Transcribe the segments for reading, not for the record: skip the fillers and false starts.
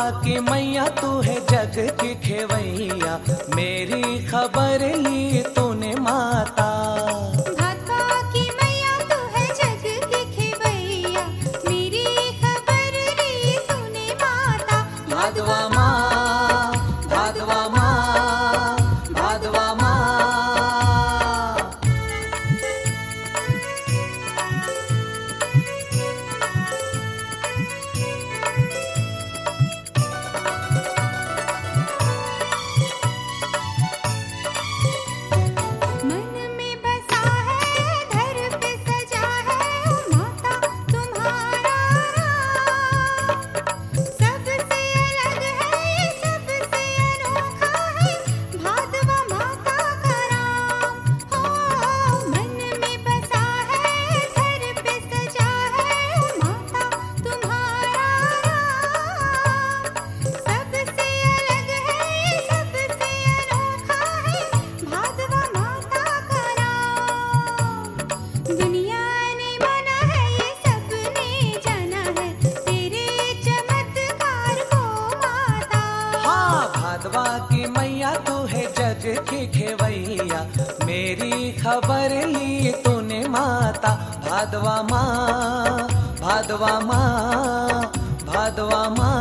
की मैया तू है जग की खेवैया, मेरी खबर ली तूने माता। भादवा की मैया तू है जग की खेवैया, मेरी खबर ली तूने माता। भादवा माँ, भादवा माँ, भादवा माँ। मन में बसा है घर पे सजा है ओ माता तुम्हारा राम। सबसे अलग है ये सबसे अनोखा है भादवा माता का राम। हो मन में बसा है घर पे सजा है ओ माता तुम्हारा राम। सबसे अलग है ये सबसे अनोखा है भादवा माता का राम। दुनिया ने माना है ये सबने जाना है तेरे चमत्कार को माता। हाँ, भादवा की मैया तू है जग की खेवैया, मेरी खबर ली तूने माता। भादवा माँ, भादवा माँ, भादवा माँ।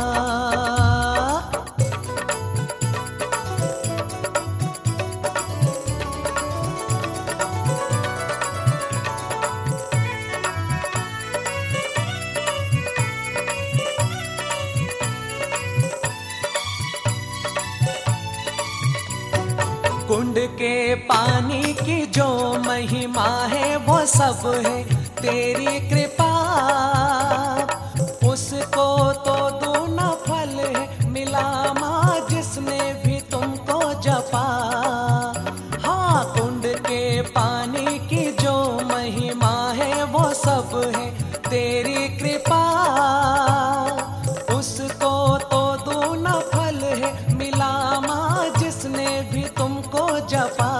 कुंड के पानी की जो महिमा है वो सब है तेरी कृपा। उसको तो दूना फल है मिला माँ जिसने भी तुमको जपा। हाँ, कुंड के पानी की जो महिमा है वो सब है तेरी कृपा। उसको तो दूना फल है मिला माँ जिसने भी तुमको जपा।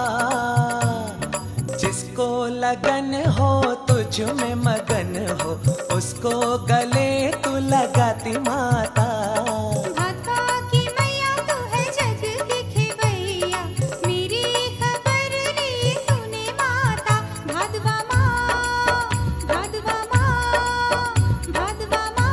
जिसको लगन हो तुझ में मगन हो, उसको गले तू लगाती माता। भादवा की मैया तू है जग की खेवैया, मेरी खबर ली तूने माता। भादवा माँ, भादवा माँ, भादवा माँ।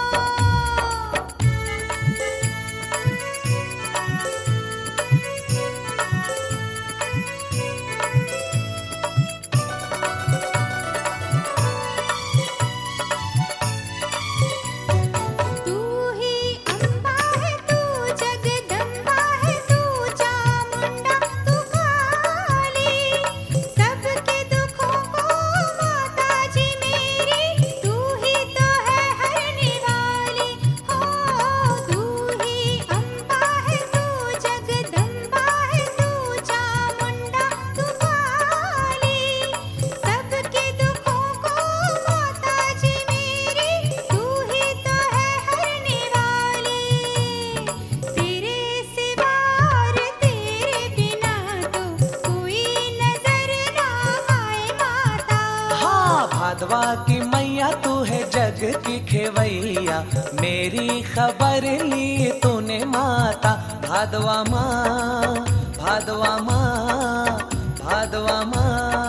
तू ही अम्बा है तू जगदम्बा है तू चामुंडा तू काली। सबके दुखों को माता जी मेरी तू ही तो है हरने वाली। हो तू ही अम्बा है तू जगदम्बा है तू चामुंडा तू काली। सबके दुखों को माता जी मेरी तू ही तो है हरने वाली। तेरे सिवा और तेरे बिना तो कोई नजर ना आए माता। हाँ, भादवा की मैया तू है जग की खेवैया, मेरी खबर ली तूने माता। भादवा माँ, भादवा माँ, भादवा माँ।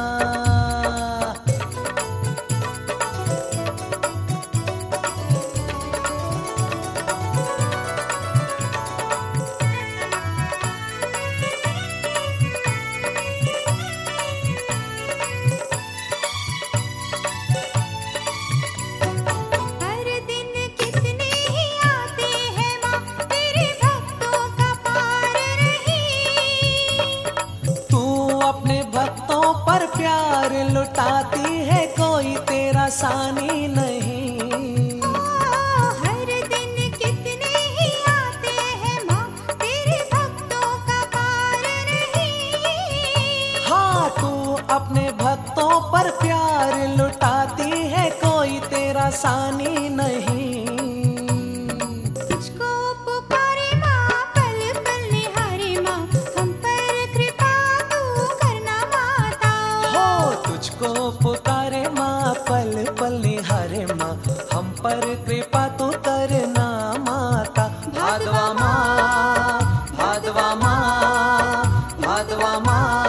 हर दिन कितने ही आते हैं माँ तेरे भक्तों का पार नहीं। तू अपने भक्तों पर प्यार लुटाती है, कोई तेरा सानी नहीं। हर दिन कितने ही आते हैं माँ तेरे भक्तों का पार नहीं। हाँ, तू अपने भक्तों पर प्यार लुटाती है, कोई तेरा सानी नहीं। तुझको पुकारे माँ पल पल निहारे माँ, हम पर कृपा तू करना माता। हो, तुझको पुकारे माँ पल पल निहारे माँ, हम पर कृपा तू करना माता। माँ, भादवा माँ,